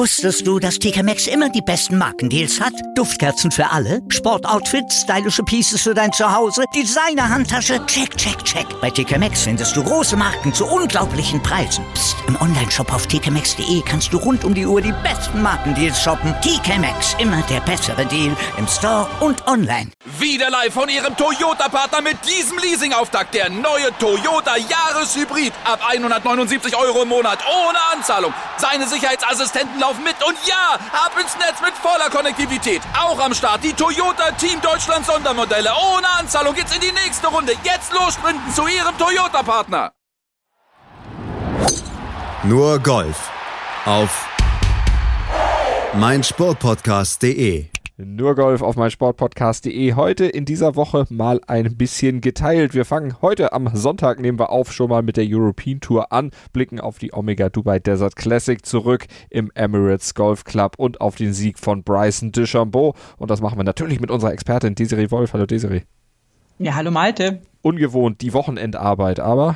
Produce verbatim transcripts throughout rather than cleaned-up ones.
Wusstest du, dass T K Maxx immer die besten Markendeals hat? Duftkerzen für alle, Sportoutfits, stylische Pieces für dein Zuhause, Designer-Handtasche, check, check, check. Bei T K Maxx findest du große Marken zu unglaublichen Preisen. Psst. Im Onlineshop auf t k maxx punkt d e kannst du rund um die Uhr die besten Markendeals shoppen. T K Maxx, immer der bessere Deal im Store und online. Wieder live von Ihrem Toyota-Partner mit diesem Leasing-Auftakt. Der neue Toyota Jahreshybrid. Ab hundertneunundsiebzig Euro im Monat ohne Anzahlung. Seine Sicherheitsassistenten laufen mit und ja, ab ins Netz mit voller Konnektivität. Auch am Start die Toyota Team Deutschland Sondermodelle. Ohne Anzahlung geht's in die nächste Runde. Jetzt los sprinten zu Ihrem Toyota-Partner. Nur Golf auf meinsportpodcast punkt de. Nur Golf auf meinsportpodcast punkt de. Heute in dieser Woche mal ein bisschen geteilt. Wir fangen heute am Sonntag, nehmen wir auf, schon mal mit der European Tour an, blicken auf die Omega Dubai Desert Classic zurück im Emirates Golf Club und auf den Sieg von Bryson DeChambeau. Und das machen wir natürlich mit unserer Expertin Desiree Wolf. Hallo Desiree. Ja, hallo Malte. Ungewohnt die Wochenendarbeit, aber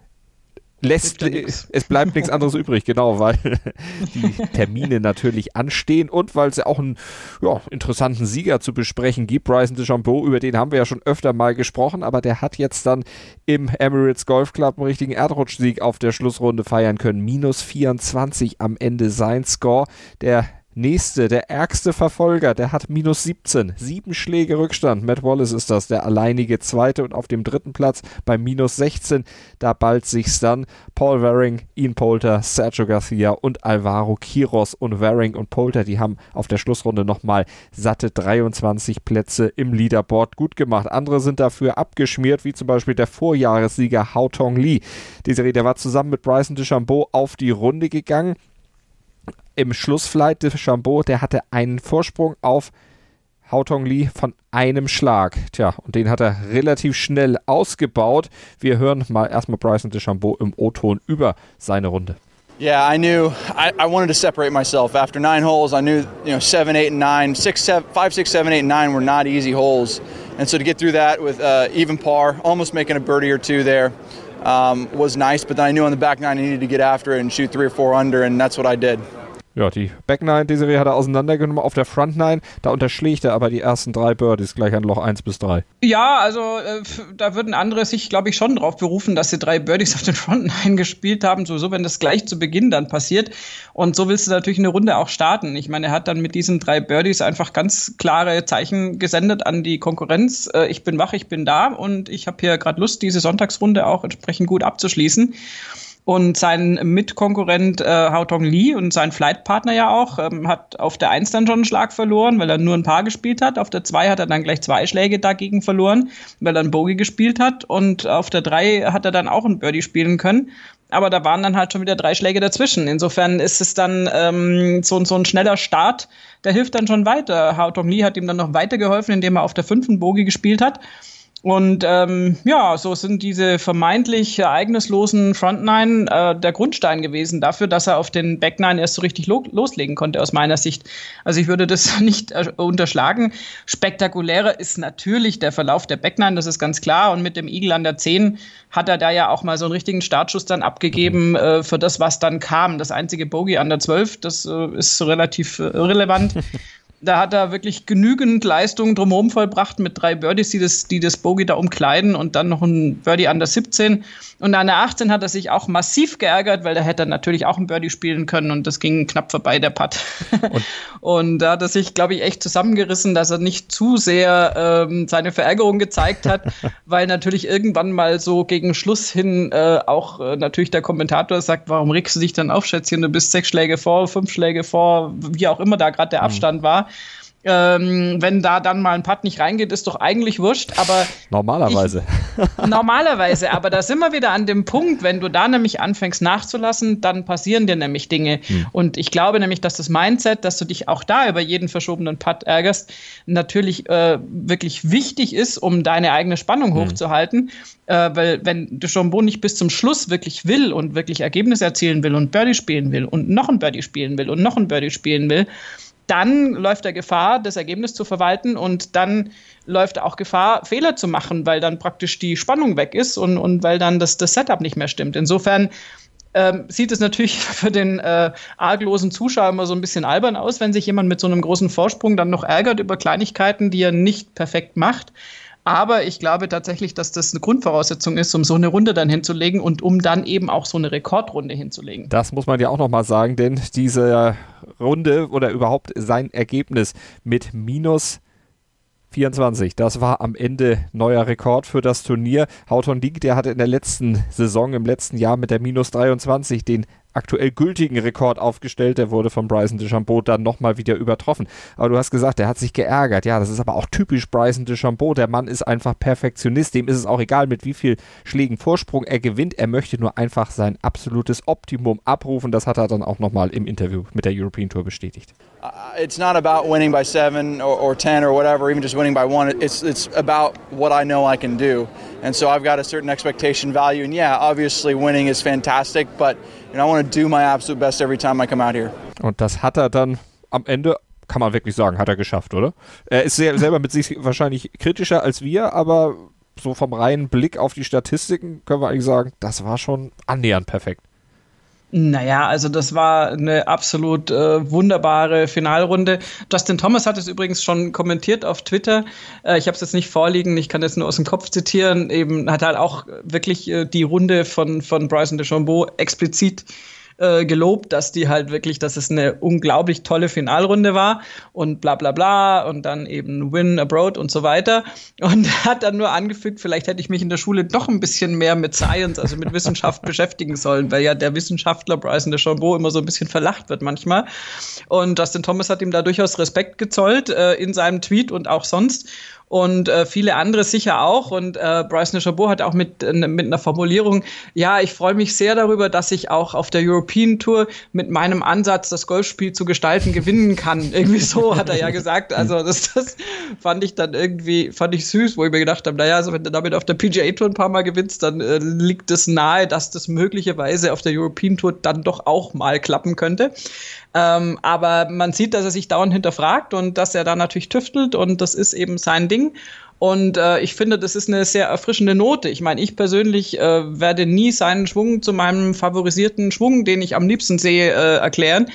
lässt, es bleibt nichts anderes übrig, genau, weil die Termine natürlich anstehen und weil es ja auch einen ja, interessanten Sieger zu besprechen gibt. Bryson DeChambeau, über den haben wir ja schon öfter mal gesprochen, aber der hat jetzt dann im Emirates Golf Club einen richtigen Erdrutschsieg auf der Schlussrunde feiern können. minus vierundzwanzig am Ende sein Score. Der nächste, der ärgste Verfolger, der hat minus siebzehn, sieben Schläge Rückstand. Matt Wallace ist das, der alleinige Zweite, und auf dem dritten Platz bei minus sechzehn, da ballt sich's dann. Paul Waring, Ian Poulter, Sergio Garcia und Alvaro Quiros, und Waring und Poulter, die haben auf der Schlussrunde nochmal satte dreiundzwanzig Plätze im Leaderboard gut gemacht. Andere sind dafür abgeschmiert, wie zum Beispiel der Vorjahressieger Haotong Li. Desiree, der war zusammen mit Bryson DeChambeau auf die Runde gegangen. Im Schlussflight DeChambeau, der hatte einen Vorsprung auf Haotong Li von einem Schlag. Tja, und den hat er relativ schnell ausgebaut. Wir hören mal erstmal Bryson DeChambeau im O-Ton über seine Runde. Yeah, I knew I, I wanted to separate myself. After nine holes, I knew, you know, seven, eight, and nine, six, seven, five, six, seven, eight, and nine were not easy holes. And so to get through that with uh, even par, almost making a birdie or two there, um, was nice. But then I knew on the back nine I needed to get after it and shoot three or four under, and that's what I did. Ja, die Back Nine, die Serie hat er auseinandergenommen. Auf der Front Nine, da unterschlägt er aber die ersten drei Birdies gleich an Loch eins bis drei. Ja, also äh, da würden andere sich, glaube ich, schon drauf berufen, dass sie drei Birdies auf den Front Nine gespielt haben. Sowieso, wenn das gleich zu Beginn dann passiert. Und so willst du natürlich eine Runde auch starten. Ich meine, er hat dann mit diesen drei Birdies einfach ganz klare Zeichen gesendet an die Konkurrenz. Äh, ich bin wach, ich bin da und ich habe hier gerade Lust, diese Sonntagsrunde auch entsprechend gut abzuschließen. Und sein Mitkonkurrent äh, Haotong Li und sein Flightpartner ja auch, ähm, hat auf der eins dann schon einen Schlag verloren, weil er nur ein Paar gespielt hat. Auf der zwei hat er dann gleich zwei Schläge dagegen verloren, weil er ein Bogey gespielt hat. Und auf der drei hat er dann auch ein Birdie spielen können. Aber da waren dann halt schon wieder drei Schläge dazwischen. Insofern ist es dann ähm, so, so ein schneller Start, der hilft dann schon weiter. Haotong Li hat ihm dann noch weitergeholfen, indem er auf der fünf ein Bogey gespielt hat. Und ähm, ja, so sind diese vermeintlich ereignislosen Front Nine äh, der Grundstein gewesen dafür, dass er auf den Back Nine erst so richtig lo- loslegen konnte, aus meiner Sicht. Also ich würde das nicht äh, unterschlagen. Spektakulärer ist natürlich der Verlauf der Back Nine, das ist ganz klar. Und mit dem Eagle an der zehn hat er da ja auch mal so einen richtigen Startschuss dann abgegeben äh, für das, was dann kam. Das einzige Bogey an der zwölf, das äh, ist relativ äh, irrelevant. Da hat er wirklich genügend Leistung drumherum vollbracht mit drei Birdies, die das, die das Bogey da umkleiden, und dann noch ein Birdie an der siebzehn. Und an der achtzehn hat er sich auch massiv geärgert, weil da hätte er natürlich auch ein Birdie spielen können, und das ging knapp vorbei, der Putt. Und, und da hat er sich, glaube ich, echt zusammengerissen, dass er nicht zu sehr ähm, seine Verärgerung gezeigt hat, weil natürlich irgendwann mal so gegen Schluss hin äh, auch äh, natürlich der Kommentator sagt, warum regst du dich dann auf, Schätzchen, du bist sechs Schläge vor, fünf Schläge vor, wie auch immer da gerade der Abstand mhm. war. Ähm, wenn da dann mal ein Putt nicht reingeht, ist doch eigentlich wurscht, aber normalerweise. Ich, normalerweise, aber da sind wir wieder an dem Punkt, wenn du da nämlich anfängst nachzulassen, dann passieren dir nämlich Dinge. Hm. Und ich glaube nämlich, dass das Mindset, dass du dich auch da über jeden verschobenen Putt ärgerst, natürlich äh, wirklich wichtig ist, um deine eigene Spannung hm. hochzuhalten. Äh, weil wenn DeChambeau nicht bis zum Schluss wirklich will und wirklich Ergebnisse erzielen will und Birdie spielen will und noch ein Birdie spielen will und noch ein Birdie spielen will, dann läuft er Gefahr, das Ergebnis zu verwalten, und dann läuft er auch Gefahr, Fehler zu machen, weil dann praktisch die Spannung weg ist und, und weil dann das, das Setup nicht mehr stimmt. Insofern ähm, sieht es natürlich für den äh, arglosen Zuschauer immer so ein bisschen albern aus, wenn sich jemand mit so einem großen Vorsprung dann noch ärgert über Kleinigkeiten, die er nicht perfekt macht. Aber ich glaube tatsächlich, dass das eine Grundvoraussetzung ist, um so eine Runde dann hinzulegen und um dann eben auch so eine Rekordrunde hinzulegen. Das muss man ja auch nochmal sagen, denn diese Runde oder überhaupt sein Ergebnis mit minus vierundzwanzig, das war am Ende neuer Rekord für das Turnier. Houghton League, der hatte in der letzten Saison, im letzten Jahr mit der minus dreiundzwanzig den aktuell gültigen Rekord aufgestellt. Der wurde von Bryson DeChambeau dann nochmal wieder übertroffen. Aber du hast gesagt, der hat sich geärgert. Ja, das ist aber auch typisch Bryson DeChambeau. Der Mann ist einfach Perfektionist. Dem ist es auch egal, mit wie viel Schlägen Vorsprung er gewinnt. Er möchte nur einfach sein absolutes Optimum abrufen. Das hat er dann auch nochmal im Interview mit der European Tour bestätigt. Uh, it's not about winning by seven or, or ten or whatever, even just winning by one. It's it's about what I know I can do, and so I've got a certain expectation value. And yeah, obviously winning is fantastic, but you know, I want to do my absolute best every time I come out here. Und das hat er dann am Ende, kann man wirklich sagen, hat er geschafft, oder? Er ist sehr, selber mit sich wahrscheinlich kritischer als wir, aber so vom reinen Blick auf die Statistiken können wir eigentlich sagen, das war schon annähernd perfekt. Naja, also das war eine absolut äh, wunderbare Finalrunde. Justin Thomas hat es übrigens schon kommentiert auf Twitter. Äh, ich habe es jetzt nicht vorliegen, ich kann das nur aus dem Kopf zitieren. Eben hat halt auch wirklich äh, die Runde von, von Bryson DeChambeau explizit äh, gelobt, dass die halt wirklich, dass es eine unglaublich tolle Finalrunde war und bla bla bla und dann eben Win Abroad und so weiter. Und hat dann nur angefügt, vielleicht hätte ich mich in der Schule doch ein bisschen mehr mit Science, also mit Wissenschaft beschäftigen sollen, weil ja der Wissenschaftler Bryson DeChambeau immer so ein bisschen verlacht wird manchmal. Und Justin Thomas hat ihm da durchaus Respekt gezollt äh, in seinem Tweet und auch sonst. Und äh, viele andere sicher auch. Und äh, Bryson DeChambeau hat auch mit, äh, mit einer Formulierung, ja, ich freue mich sehr darüber, dass ich auch auf der European Tour mit meinem Ansatz, das Golfspiel zu gestalten, gewinnen kann. Irgendwie so hat er ja gesagt. Also das, das fand ich dann irgendwie, fand ich süß, wo ich mir gedacht habe, naja, also wenn du damit auf der P G A Tour ein paar Mal gewinnst, dann äh, liegt es nahe, dass das möglicherweise auf der European Tour dann doch auch mal klappen könnte. Ähm, aber man sieht, dass er sich dauernd hinterfragt und dass er da natürlich tüftelt und das ist eben sein Ding. Und äh, ich finde, das ist eine sehr erfrischende Note. Ich meine, ich persönlich äh, werde nie seinen Schwung zu meinem favorisierten Schwung, den ich am liebsten sehe, äh, erklären.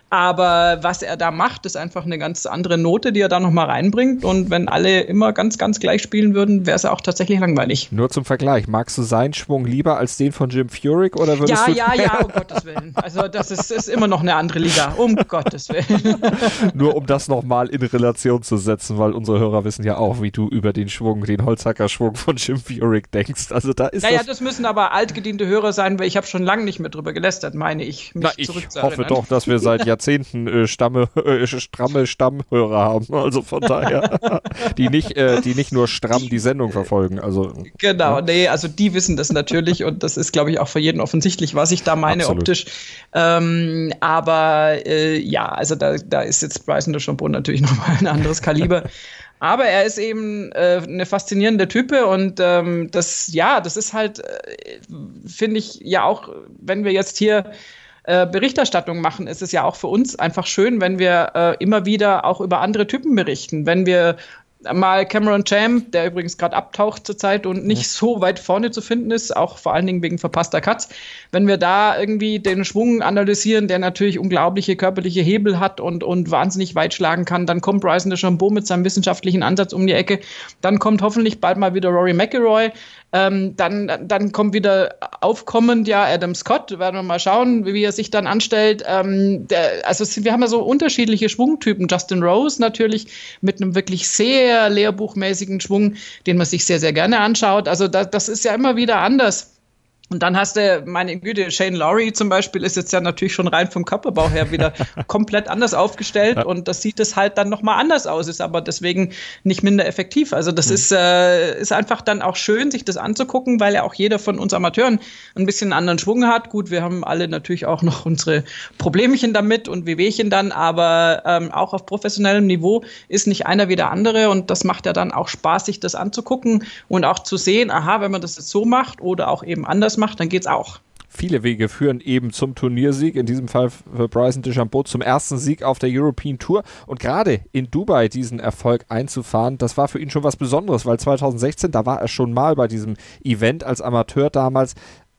Aber was er da macht, ist einfach eine ganz andere Note, die er da nochmal reinbringt. Und wenn alle immer ganz, ganz gleich spielen würden, wäre es auch tatsächlich langweilig. Nur zum Vergleich, magst du seinen Schwung lieber als den von Jim Furyk? Oder würdest ja, du ja, ja, um Gottes Willen. Also das ist, ist immer noch eine andere Liga, um Gottes Willen. Nur um das nochmal in Relation zu setzen, weil unsere Hörer wissen ja auch, wie du über den Schwung, den Holzhacker-Schwung von Jim Furyk denkst. Also da ist naja, das, das müssen aber altgediente Hörer sein, weil ich habe schon lange nicht mehr drüber gelästert, meine ich, mich Na, ich zurückzuerinnern. hoffe doch, dass wir seit Jahrzehnten äh, Stamme, äh, stramme Stammhörer haben. Also von daher, die nicht, äh, die nicht nur stramm die Sendung verfolgen. Also, genau, ja. nee, also die wissen das natürlich und das ist, glaube ich, auch für jeden offensichtlich, was ich da meine. Absolut. Optisch. Ähm, aber äh, ja, also da, da ist jetzt Bryson DeChambeau natürlich nochmal ein anderes Kaliber. Aber er ist eben äh, eine faszinierende Type und ähm, das, ja, das ist halt, äh, finde ich, ja auch, wenn wir jetzt hier äh, Berichterstattung machen, ist es ja auch für uns einfach schön, wenn wir äh, immer wieder auch über andere Typen berichten. Wenn wir mal Cameron Champ, der übrigens gerade abtaucht zurzeit und nicht so weit vorne zu finden ist, auch vor allen Dingen wegen verpasster Cuts. Wenn wir da irgendwie den Schwung analysieren, der natürlich unglaubliche körperliche Hebel hat und, und wahnsinnig weit schlagen kann, dann kommt Bryson DeChambeau mit seinem wissenschaftlichen Ansatz um die Ecke. Dann kommt hoffentlich bald mal wieder Rory McIlroy. Ähm, dann, dann kommt wieder aufkommend ja Adam Scott, werden wir mal schauen, wie er sich dann anstellt. Ähm, der, also wir haben ja so unterschiedliche Schwungtypen. Justin Rose natürlich mit einem wirklich sehr lehrbuchmäßigen Schwung, den man sich sehr, sehr gerne anschaut. Also da, das ist ja immer wieder anders. Und dann hast du, meine Güte, Shane Lowry zum Beispiel ist jetzt ja natürlich schon rein vom Körperbau her wieder komplett anders aufgestellt ja. Und das sieht es halt dann nochmal anders aus, ist aber deswegen nicht minder effektiv. Also das mhm. ist, äh, ist einfach dann auch schön, sich das anzugucken, weil ja auch jeder von uns Amateuren ein bisschen einen anderen Schwung hat. Gut, wir haben alle natürlich auch noch unsere Problemchen damit und Wehwehchen dann, aber ähm, auch auf professionellem Niveau ist nicht einer wie der andere und das macht ja dann auch Spaß, sich das anzugucken und auch zu sehen, aha, wenn man das jetzt so macht oder auch eben anders macht, dann geht's auch. Viele Wege führen eben zum Turniersieg, in diesem Fall für Bryson DeChambeau zum ersten Sieg auf der European Tour und gerade in Dubai diesen Erfolg einzufahren, das war für ihn schon was Besonderes, weil zwanzig sechzehn, da war er schon mal bei diesem Event als Amateur damals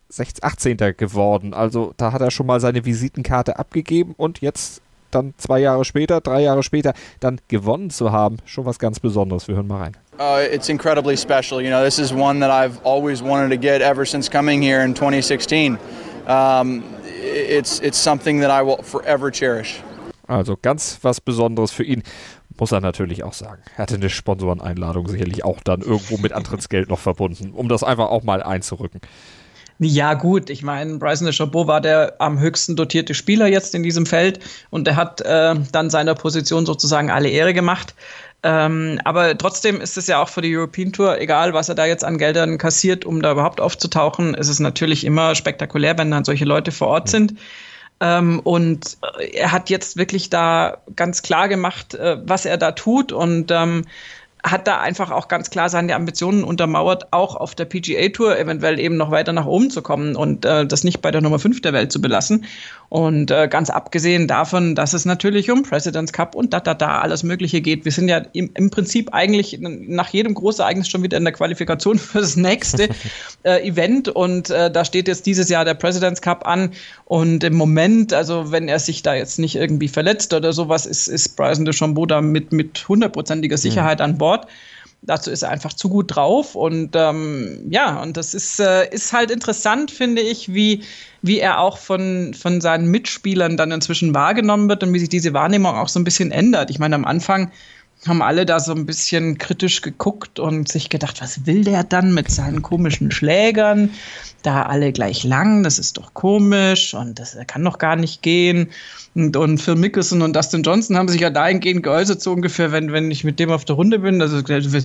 achtzehnter geworden. Also da hat er schon mal seine Visitenkarte abgegeben und jetzt dann zwei Jahre später, drei Jahre später, dann gewonnen zu haben, schon was ganz Besonderes. Wir hören mal rein. Uh, it's incredibly special. You know, this is one that I've always wanted to get ever since coming here in twenty sixteen. Um, it's, it's something that I will forever cherish. Also ganz was Besonderes für ihn. Muss er natürlich auch sagen. Er hatte eine Sponsoreneinladung sicherlich auch dann irgendwo mit Antrittsgeld noch verbunden, um das einfach auch mal einzurücken. Ja gut, ich meine, Bryson DeChambeau war der am höchsten dotierte Spieler jetzt in diesem Feld und er hat äh, dann seiner Position sozusagen alle Ehre gemacht. Ähm, aber trotzdem ist es ja auch für die European Tour, egal was er da jetzt an Geldern kassiert, um da überhaupt aufzutauchen, ist es natürlich immer spektakulär, wenn dann solche Leute vor Ort sind. Ähm, und er hat jetzt wirklich da ganz klar gemacht, äh, was er da tut und ähm, hat da einfach auch ganz klar seine Ambitionen untermauert, auch auf der P G A Tour eventuell eben noch weiter nach oben zu kommen und äh, das nicht bei der Nummer fünf der Welt zu belassen. Und äh, ganz abgesehen davon, dass es natürlich um President's Cup und da, da, da alles Mögliche geht. Wir sind ja im, im Prinzip eigentlich nach jedem Großereignis schon wieder in der Qualifikation für das nächste äh, Event und äh, da steht jetzt dieses Jahr der President's Cup an und im Moment, also wenn er sich da jetzt nicht irgendwie verletzt oder sowas, ist, ist Bryson DeChambeau da mit, mit hundertprozentiger Sicherheit mhm. an Bord. Dazu ist er einfach zu gut drauf und ähm, ja, und das ist, äh, ist halt interessant, finde ich, wie, wie er auch von, von seinen Mitspielern dann inzwischen wahrgenommen wird und wie sich diese Wahrnehmung auch so ein bisschen ändert. Ich meine, am Anfang haben alle da so ein bisschen kritisch geguckt und sich gedacht, was will der dann mit seinen komischen Schlägern? Da alle gleich lang, das ist doch komisch und das kann doch gar nicht gehen. Und, und Phil Mickelson und Dustin Johnson haben sich ja dahingehend geäußert, so ungefähr, wenn, wenn ich mit dem auf der Runde bin, also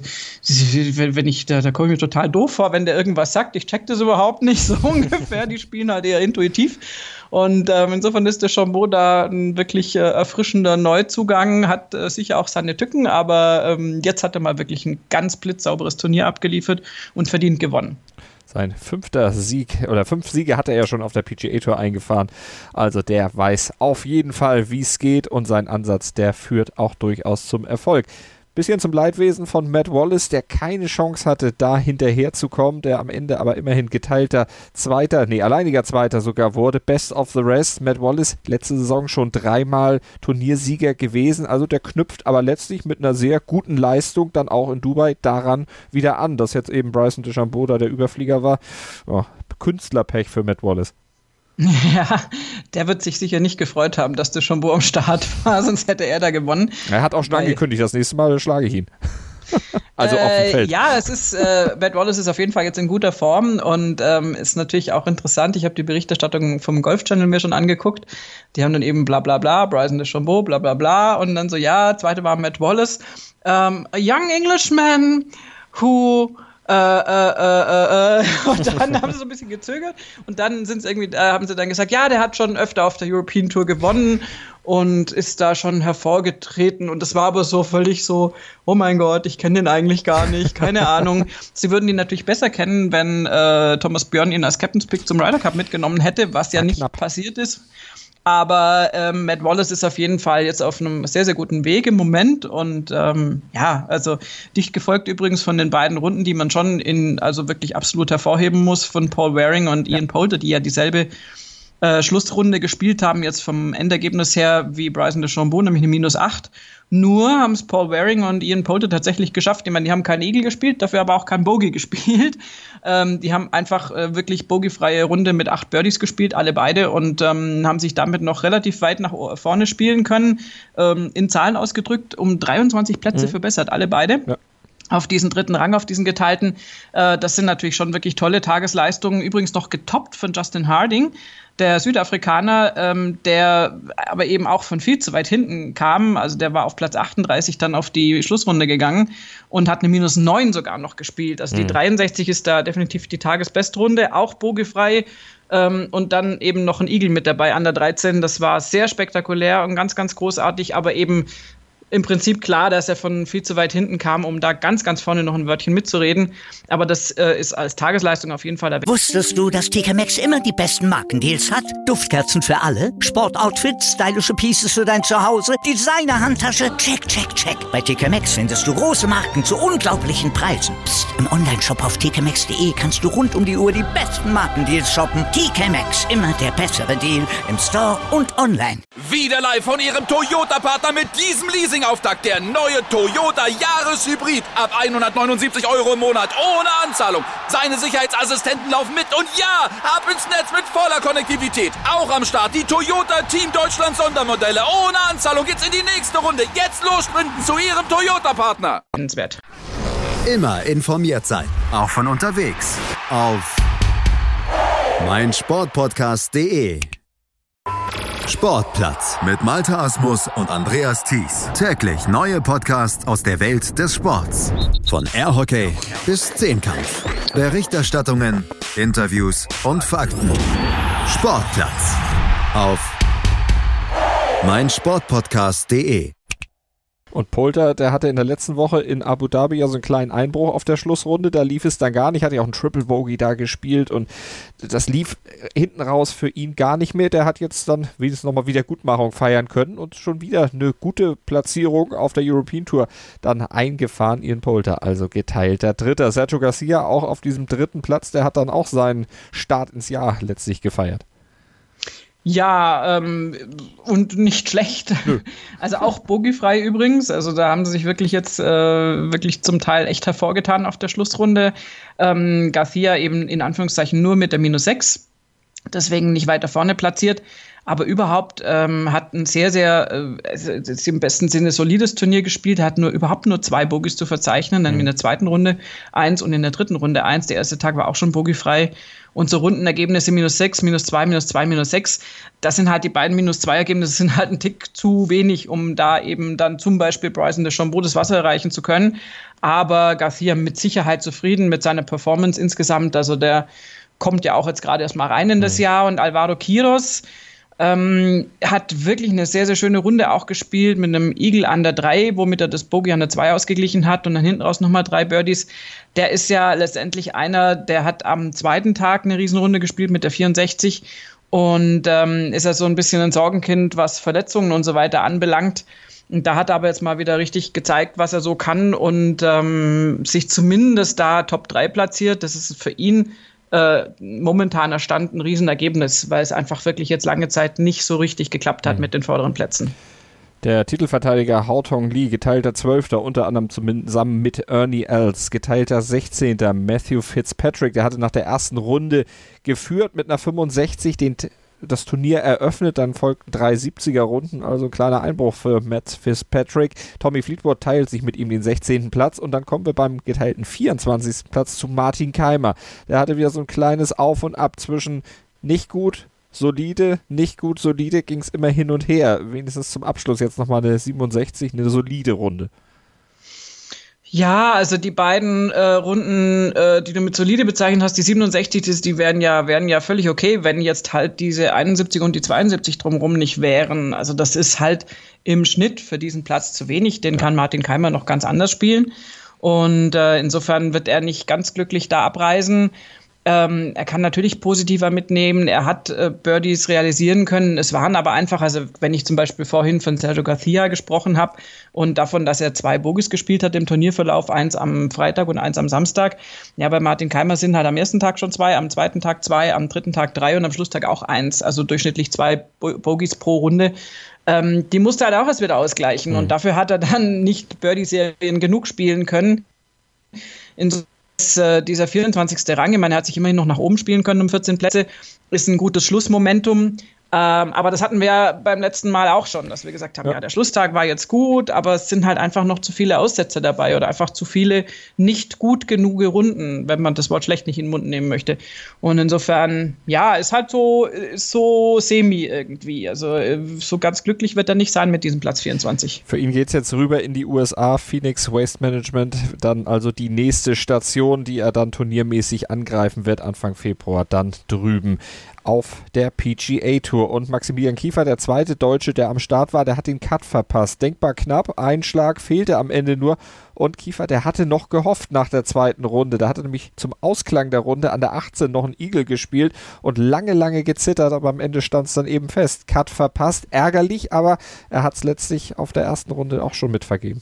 wenn ich, da, da komme ich mir total doof vor, wenn der irgendwas sagt, ich check das überhaupt nicht, so ungefähr, die spielen halt eher intuitiv. Und ähm, insofern ist der DeChambeau da ein wirklich äh, erfrischender Neuzugang, hat äh, sicher auch seine Tücken, aber ähm, jetzt hat er mal wirklich ein ganz blitzsauberes Turnier abgeliefert und verdient gewonnen. Sein fünfter Sieg oder fünf Siege hat er ja schon auf der P G A Tour eingefahren. Also der weiß auf jeden Fall, wie es geht und sein Ansatz, der führt auch durchaus zum Erfolg. Bisschen zum Leidwesen von Matt Wallace, der keine Chance hatte, da hinterherzukommen, der am Ende aber immerhin geteilter Zweiter, nee, alleiniger Zweiter sogar wurde. Best of the rest. Matt Wallace, letzte Saison schon dreimal Turniersieger gewesen, also der knüpft aber letztlich mit einer sehr guten Leistung dann auch in Dubai daran wieder an, dass jetzt eben Bryson DeChambeau da der Überflieger war. Oh, Künstlerpech für Matt Wallace. Ja, der wird sich sicher nicht gefreut haben, dass DeChambeau am Start war, sonst hätte er da gewonnen. Er hat auch schon Weil, angekündigt, das nächste Mal schlage ich ihn. Also äh, auf dem Feld. Ja, es ist, äh, Matt Wallace ist auf jeden Fall jetzt in guter Form und ähm, ist natürlich auch interessant. Ich habe die Berichterstattung vom Golf Channel mir schon angeguckt. Die haben dann eben bla bla bla, Bryson DeChambeau, bla bla bla und dann so, ja, zweite war Matt Wallace. Um, a young Englishman who Äh, äh, äh, äh, und dann haben sie so ein bisschen gezögert und dann sind irgendwie, äh, haben sie dann gesagt, ja, der hat schon öfter auf der European Tour gewonnen und ist da schon hervorgetreten und das war aber so völlig so, oh mein Gott, ich kenne den eigentlich gar nicht, keine Ahnung. Sie würden ihn natürlich besser kennen, wenn äh, Thomas Björn ihn als Captain's Pick zum Ryder Cup mitgenommen hätte, was ja, ja nicht knapp passiert ist. Aber ähm, Matt Wallace ist auf jeden Fall jetzt auf einem sehr, sehr guten Weg im Moment. Und ähm, ja, also dicht gefolgt übrigens von den beiden Runden, die man schon in also wirklich absolut hervorheben muss, von Paul Waring und Ian Poulter, die ja dieselbe äh, Schlussrunde gespielt haben, jetzt vom Endergebnis her wie Bryson DeChambeau, nämlich eine minus acht. Nur haben es Paul Waring und Ian Poulter tatsächlich geschafft. Ich meine, die haben keinen Eagle gespielt, dafür aber auch kein Bogey gespielt. Ähm, die haben einfach äh, wirklich bogiefreie Runde mit acht Birdies gespielt, alle beide, und ähm, haben sich damit noch relativ weit nach vorne spielen können. Ähm, in Zahlen ausgedrückt, um dreiundzwanzig Plätze mhm. verbessert, alle beide. Ja. Auf diesen dritten Rang, auf diesen geteilten. Äh, das sind natürlich schon wirklich tolle Tagesleistungen. Übrigens noch getoppt von Justin Harding, der Südafrikaner, ähm, der aber eben auch von viel zu weit hinten kam. Also der war auf Platz achtunddreißig dann auf die Schlussrunde gegangen und hat eine minus neun sogar noch gespielt. Also mhm. die dreiundsechzig ist da definitiv die Tagesbestrunde, auch bogiefrei. Ähm, und dann eben noch ein Eagle mit dabei an der dreizehn. Das war sehr spektakulär und ganz, ganz großartig, aber eben im Prinzip klar, dass er von viel zu weit hinten kam, um da ganz, ganz vorne noch ein Wörtchen mitzureden. Aber das äh, ist als Tagesleistung auf jeden Fall erwähnt. Wusstest du, dass T K Maxx immer die besten Markendeals hat? Duftkerzen für alle, Sportoutfits, stylische Pieces für dein Zuhause, Designer-Handtasche, check, check, check. Bei T K Maxx findest du große Marken zu unglaublichen Preisen. Psst. Im Onlineshop auf t k maxx punkt d e kannst du rund um die Uhr die besten Markendeals shoppen. T K Maxx, immer der bessere Deal im Store und online. Wieder live von Ihrem Toyota-Partner mit diesem Leasing-Auftakt. Der neue Toyota Jahreshybrid. Ab hundertneunundsiebzig Euro im Monat ohne Anzahlung. Seine Sicherheitsassistenten laufen mit und ja, ab ins Netz mit voller Konnektivität. Auch am Start die Toyota Team Deutschland Sondermodelle. Ohne Anzahlung geht's in die nächste Runde. Jetzt los sprinten zu Ihrem Toyota-Partner. Immer informiert sein, auch von unterwegs. Auf meinsportpodcast punkt de. Sportplatz mit Malte Asmus und Andreas Thies. Täglich neue Podcasts aus der Welt des Sports. Von Airhockey bis Zehnkampf. Berichterstattungen, Interviews und Fakten. Sportplatz auf meinsportpodcast punkt de. Und Poulter, der hatte in der letzten Woche in Abu Dhabi ja so einen kleinen Einbruch auf der Schlussrunde. Da lief es dann gar nicht. Hatte ja auch einen Triple Bogey da gespielt und das lief hinten raus für ihn gar nicht mehr. Der hat jetzt dann wenigstens nochmal Wiedergutmachung feiern können und schon wieder eine gute Platzierung auf der European Tour dann eingefahren, Ian Poulter. Also geteilter Dritter. Sergio Garcia auch auf diesem dritten Platz. Der hat dann auch seinen Start ins Jahr letztlich gefeiert. Ja, ähm, und nicht schlecht. Nö. Also auch bogiefrei übrigens. Also da haben sie sich wirklich jetzt äh, wirklich zum Teil echt hervorgetan auf der Schlussrunde. Ähm, Garcia eben in Anführungszeichen nur mit der minus sechs, deswegen nicht weiter vorne platziert. Aber überhaupt ähm, hat ein sehr, sehr, äh, im besten Sinne solides Turnier gespielt. Er hat nur überhaupt nur zwei Bogies zu verzeichnen, dann mhm. in der zweiten Runde eins und in der dritten Runde eins. Der erste Tag war auch schon bogiefrei. Und so Rundenergebnisse minus sechs, minus zwei, minus zwei, minus sechs, das sind halt die beiden minus zwei Ergebnisse, sind halt ein Tick zu wenig, um da eben dann zum Beispiel Bryson DeChambeau das Wasser erreichen zu können. Aber Garcia mit Sicherheit zufrieden mit seiner Performance insgesamt. Also der kommt ja auch jetzt gerade erst mal rein in das mhm. Jahr. Und Alvaro Quiros ähm, hat wirklich eine sehr, sehr schöne Runde auch gespielt mit einem Eagle an der drei, womit er das Bogey an der zwei ausgeglichen hat und dann hinten raus nochmal drei Birdies. Der ist ja letztendlich einer, der hat am zweiten Tag eine Riesenrunde gespielt mit der vierundsechzig und ähm, ist ja so ein bisschen ein Sorgenkind, was Verletzungen und so weiter anbelangt. Und da hat er aber jetzt mal wieder richtig gezeigt, was er so kann und ähm, sich zumindest da Top drei platziert. Das ist für ihn äh, momentaner Stand ein Riesenergebnis, weil es einfach wirklich jetzt lange Zeit nicht so richtig geklappt hat mhm. mit den vorderen Plätzen. Der Titelverteidiger Hao Tong Lee, geteilter Zwölfter, unter anderem zusammen mit Ernie Els, geteilter Sechzehnter Matthew Fitzpatrick, der hatte nach der ersten Runde geführt mit einer fünfundsechzig, den, das Turnier eröffnet, dann folgten drei siebziger-Runden, also ein kleiner Einbruch für Matt Fitzpatrick. Tommy Fleetwood teilt sich mit ihm den sechzehnten Platz und dann kommen wir beim geteilten vierundzwanzigsten Platz zu Martin Keimer. Der hatte wieder so ein kleines Auf und Ab zwischen nicht gut, solide, nicht gut, solide, ging es immer hin und her. Wenigstens zum Abschluss jetzt nochmal eine siebenundsechzig, eine solide Runde. Ja, also die beiden äh, Runden, äh, die du mit solide bezeichnet hast, die siebenundsechzig, die, die wären ja, wären ja völlig okay, wenn jetzt halt diese einundsiebzig und die zweiundsiebzig drumherum nicht wären. Also das ist halt im Schnitt für diesen Platz zu wenig. Den kann Martin Keimer noch ganz anders spielen. Und äh, insofern wird er nicht ganz glücklich da abreisen. Ähm, er kann natürlich positiver mitnehmen, er hat äh, Birdies realisieren können, es waren aber einfach, also wenn ich zum Beispiel vorhin von Sergio Garcia gesprochen habe und davon, dass er zwei Bogies gespielt hat im Turnierverlauf, eins am Freitag und eins am Samstag, ja, bei Martin Keimer sind halt am ersten Tag schon zwei, am zweiten Tag zwei, am dritten Tag drei und am Schlusstag auch eins, also durchschnittlich zwei Bo- Bogies pro Runde. Ähm, die musste er halt auch erst wieder ausgleichen mhm. und dafür hat er dann nicht Birdie-Serien genug spielen können. Insofern ist, äh, dieser vierundzwanzigste Rang, ich meine, er hat sich immerhin noch nach oben spielen können um vierzehn Plätze, ist ein gutes Schlussmomentum. Ähm, aber das hatten wir ja beim letzten Mal auch schon, dass wir gesagt haben, ja. ja, der Schlusstag war jetzt gut, aber es sind halt einfach noch zu viele Aussetzer dabei oder einfach zu viele nicht gut genug Runden, wenn man das Wort schlecht nicht in den Mund nehmen möchte. Und insofern, ja, ist halt so, ist so semi irgendwie. Also so ganz glücklich wird er nicht sein mit diesem Platz vierundzwanzig. Für ihn geht es jetzt rüber in die U S A, Phoenix Waste Management, dann also die nächste Station, die er dann turniermäßig angreifen wird, Anfang Februar, dann drüben auf der P G A Tour. Tour. Und Maximilian Kiefer, der zweite Deutsche, der am Start war, der hat den Cut verpasst. Denkbar knapp, ein Schlag fehlte am Ende nur. Und Kiefer, der hatte noch gehofft nach der zweiten Runde. Da hat er nämlich zum Ausklang der Runde an der achtzehn noch einen Eagle gespielt und lange, lange gezittert, aber am Ende stand es dann eben fest. Cut verpasst, ärgerlich, aber er hat es letztlich auf der ersten Runde auch schon mitvergeben.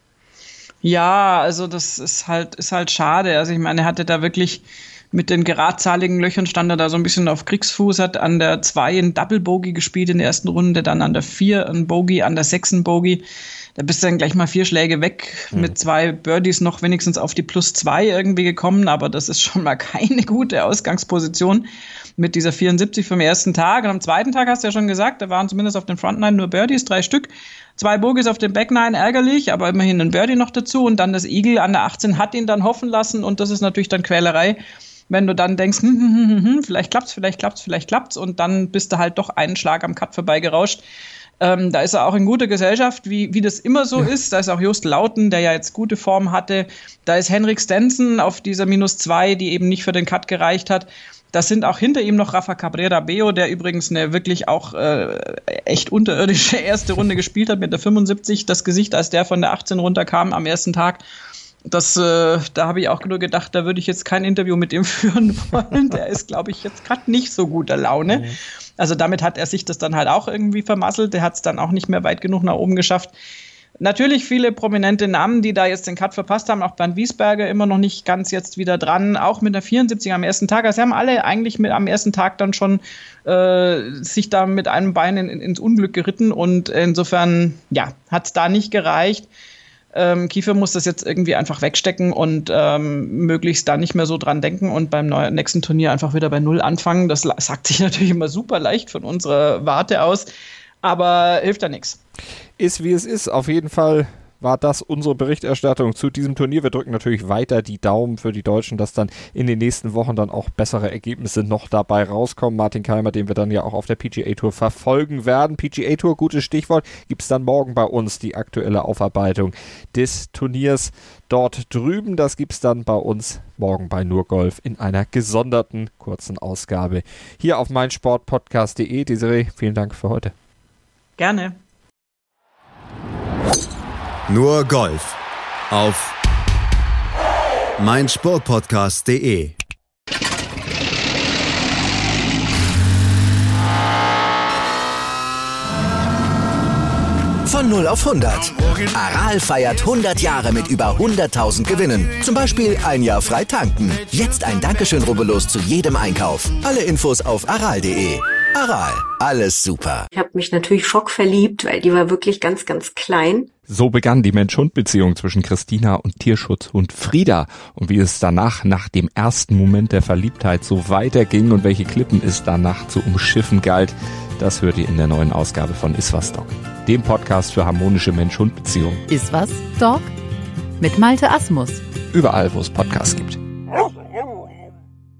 Ja, also das ist halt, ist halt schade. Also ich meine, er hatte da wirklich mit den geradzahligen Löchern stand er da so ein bisschen auf Kriegsfuß, hat an der zwei ein Double Bogey gespielt in der ersten Runde, dann an der vier ein Bogey, an der sechs ein Bogey. Da bist du dann gleich mal vier Schläge weg, mhm. mit zwei Birdies noch wenigstens auf die plus zwei irgendwie gekommen, aber das ist schon mal keine gute Ausgangsposition mit dieser vierundsiebzig vom ersten Tag. Und am zweiten Tag hast du ja schon gesagt, da waren zumindest auf den Front Nine nur Birdies, drei Stück. Zwei Bogies auf dem Back Nine, ärgerlich, aber immerhin ein Birdie noch dazu. Und dann das Eagle an der achtzehn hat ihn dann hoffen lassen und das ist natürlich dann Quälerei, wenn du dann denkst, hm, hm, hm, hm, vielleicht klappt's, vielleicht klappt's, vielleicht klappt's und dann bist du halt doch einen Schlag am Cut vorbeigerauscht. Ähm, da ist er auch in guter Gesellschaft, wie, wie das immer so ja. ist. Da ist auch Just Lauten, der ja jetzt gute Form hatte. Da ist Henrik Stenson auf dieser minus zwei, die eben nicht für den Cut gereicht hat. Das sind auch hinter ihm noch Rafa Cabrera Bello, der übrigens eine wirklich auch äh, echt unterirdische erste Runde gespielt hat mit der fünfundsiebzig. Das Gesicht, als der von der achtzehn runterkam am ersten Tag, das, äh, da habe ich auch nur gedacht, da würde ich jetzt kein Interview mit ihm führen wollen. Der ist, glaube ich, jetzt gerade nicht so guter Laune. Mhm. Also damit hat er sich das dann halt auch irgendwie vermasselt. Der hat es dann auch nicht mehr weit genug nach oben geschafft. Natürlich viele prominente Namen, die da jetzt den Cut verpasst haben. Auch Bernd Wiesberger immer noch nicht ganz jetzt wieder dran. Auch mit der vierundsiebzig am ersten Tag. Also sie haben alle eigentlich mit am ersten Tag dann schon äh, sich da mit einem Bein in, ins Unglück geritten. Und insofern, ja, hat es da nicht gereicht. Ähm, Kiefer muss das jetzt irgendwie einfach wegstecken und ähm, möglichst da nicht mehr so dran denken und beim neu- nächsten Turnier einfach wieder bei Null anfangen. Das la- sagt sich natürlich immer super leicht von unserer Warte aus, aber hilft da nichts. Ist wie es ist, auf jeden Fall war das unsere Berichterstattung zu diesem Turnier. Wir drücken natürlich weiter die Daumen für die Deutschen, dass dann in den nächsten Wochen dann auch bessere Ergebnisse noch dabei rauskommen. Martin Keimer, den wir dann ja auch auf der P G A Tour verfolgen werden. P G A Tour, gutes Stichwort, gibt es dann morgen bei uns die aktuelle Aufarbeitung des Turniers dort drüben. Das gibt es dann bei uns morgen bei Nur Golf in einer gesonderten kurzen Ausgabe hier auf meinsportpodcast punkt de. Desiree, vielen Dank für heute. Gerne. Nur Golf auf meinsportpodcast punkt de. Von null auf hundert. Aral feiert hundert Jahre mit über hunderttausend Gewinnen. Zum Beispiel ein Jahr frei tanken. Jetzt ein Dankeschön, rubbellos zu jedem Einkauf. Alle Infos auf aral punkt de. Aral, alles super. Ich habe mich natürlich schockverliebt, weil die war wirklich ganz, ganz klein. So begann die Mensch-Hund-Beziehung zwischen Christina und Tierschutzhund Frieda. Und wie es danach, nach dem ersten Moment der Verliebtheit, so weiterging und welche Klippen es danach zu umschiffen galt, das hört ihr in der neuen Ausgabe von Iswas Dog, dem Podcast für harmonische Mensch-Hund-Beziehungen. Iswas Dog mit Malte Asmus. Überall, wo es Podcasts gibt.